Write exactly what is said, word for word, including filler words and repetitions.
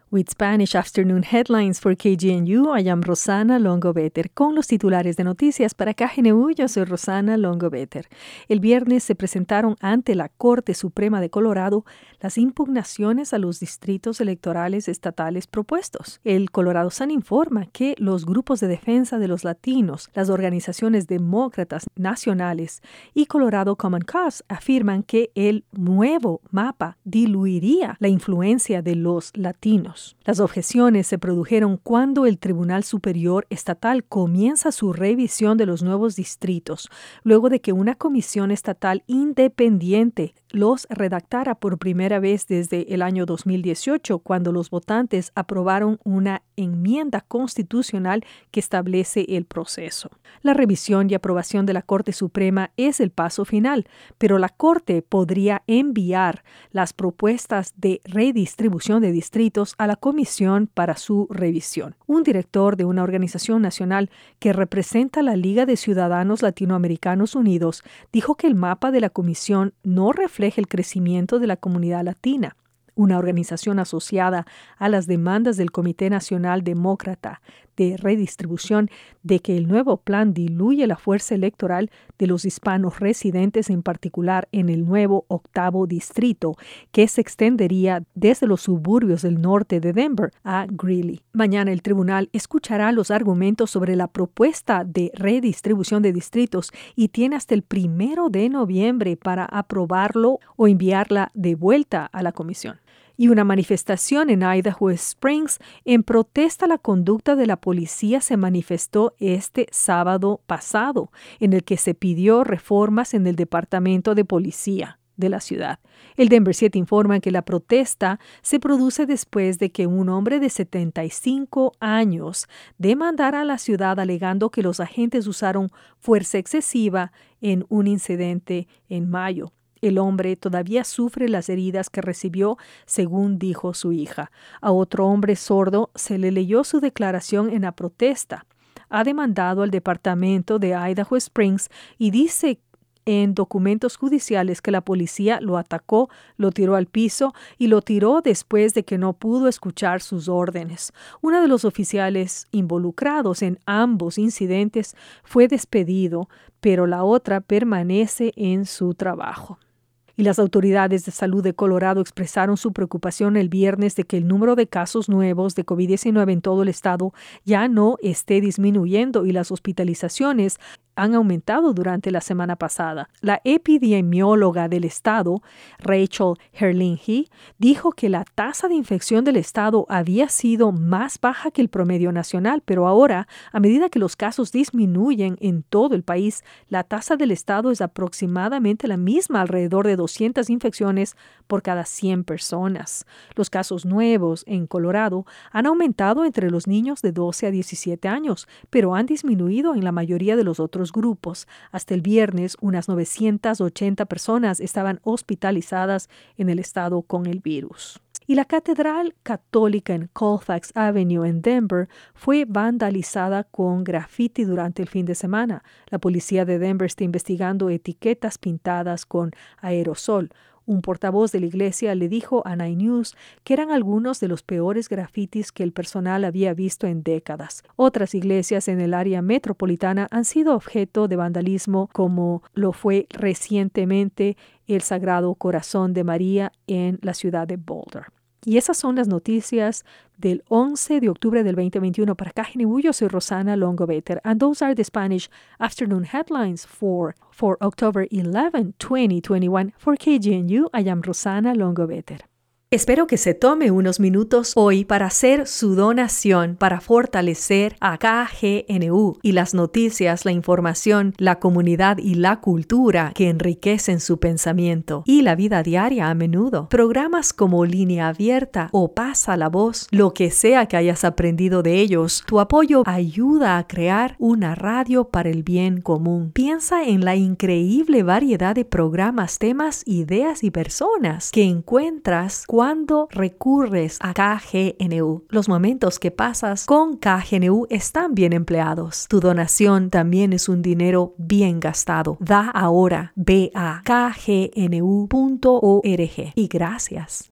With Spanish Afternoon Headlines for K G N U, I am Rosana Longo-Better. Con los titulares de noticias para K G N U, yo soy Rosana Longo-Better. El viernes se presentaron ante la Corte Suprema de Colorado las impugnaciones a los distritos electorales estatales propuestos. El Colorado Sun informa que los grupos de defensa de los latinos, las organizaciones demócratas nacionales y Colorado Common Cause afirman que el nuevo mapa diluiría la influencia de los latinos. Las objeciones se produjeron cuando el Tribunal Superior Estatal comienza su revisión de los nuevos distritos, luego de que una comisión estatal independiente los redactara por primera vez desde el año dos mil dieciocho, cuando los votantes aprobaron una enmienda constitucional que establece el proceso. La revisión y aprobación de la Corte Suprema es el paso final, pero la Corte podría enviar las propuestas de redistribución de distritos a la Comisión para su revisión. Un director de una organización nacional que representa la Liga de Ciudadanos Latinoamericanos Unidos dijo que el mapa de la Comisión no refleja el crecimiento de la comunidad latina. Una organización asociada a las demandas del Comité Nacional Demócrata de Redistribución de que el nuevo plan diluye la fuerza electoral de los hispanos residentes, en particular en el nuevo octavo distrito, que se extendería desde los suburbios del norte de Denver a Greeley. Mañana el tribunal escuchará los argumentos sobre la propuesta de redistribución de distritos y tiene hasta el primero de noviembre para aprobarlo o enviarla de vuelta a la comisión. Y una manifestación en Idaho Springs en protesta a la conducta de la policía se manifestó este sábado pasado, en el que se pidió reformas en el departamento de policía de la ciudad. El Denver siete informa que la protesta se produce después de que un hombre de setenta y cinco años demandara a la ciudad alegando que los agentes usaron fuerza excesiva en un incidente en mayo. El hombre todavía sufre las heridas que recibió, según dijo su hija. A otro hombre sordo se le leyó su declaración en la protesta. Ha demandado al departamento de Idaho Springs y dice en documentos judiciales que la policía lo atacó, lo tiró al piso y lo tiró después de que no pudo escuchar sus órdenes. Uno de los oficiales involucrados en ambos incidentes fue despedido, pero la otra permanece en su trabajo. Y las autoridades de salud de Colorado expresaron su preocupación el viernes de que el número de casos nuevos de COVID diecinueve en todo el estado ya no esté disminuyendo y las hospitalizaciones han aumentado durante la semana pasada. La epidemióloga del estado, Rachel Herlihy, dijo que la tasa de infección del estado había sido más baja que el promedio nacional, pero ahora, a medida que los casos disminuyen en todo el país, la tasa del estado es aproximadamente la misma, alrededor de doscientas infecciones por cada cien personas. Los casos nuevos en Colorado han aumentado entre los niños de doce a diecisiete años, pero han disminuido en la mayoría de los otros grupos. Hasta el viernes, unas novecientas ochenta personas estaban hospitalizadas en el estado con el virus. Y la Catedral Católica en Colfax Avenue en Denver fue vandalizada con grafiti durante el fin de semana. La policía de Denver está investigando etiquetas pintadas con aerosol. Un portavoz de la iglesia le dijo a Nine News que eran algunos de los peores grafitis que el personal había visto en décadas. Otras iglesias en el área metropolitana han sido objeto de vandalismo, como lo fue recientemente el Sagrado Corazón de María en la ciudad de Boulder. Y esas son las noticias del once de octubre del veinte veintiuno. Para K G N U, yo soy Rosana Longo-Better. And those are the Spanish afternoon headlines for, for October eleventh, twenty twenty-one. For K G N U, I am Rosana Longo-Better. Espero que se tome unos minutos hoy para hacer su donación para fortalecer a K G N U y las noticias, la información, la comunidad y la cultura que enriquecen su pensamiento y la vida diaria a menudo. Programas como Línea Abierta o Pasa la Voz, lo que sea que hayas aprendido de ellos, tu apoyo ayuda a crear una radio para el bien común. Piensa en la increíble variedad de programas, temas, ideas y personas que encuentras cuando recurres a K G N U. Los momentos que pasas con K G N U están bien empleados. Tu donación también es un dinero bien gastado. Da ahora. Ve a k g n u punto org y gracias.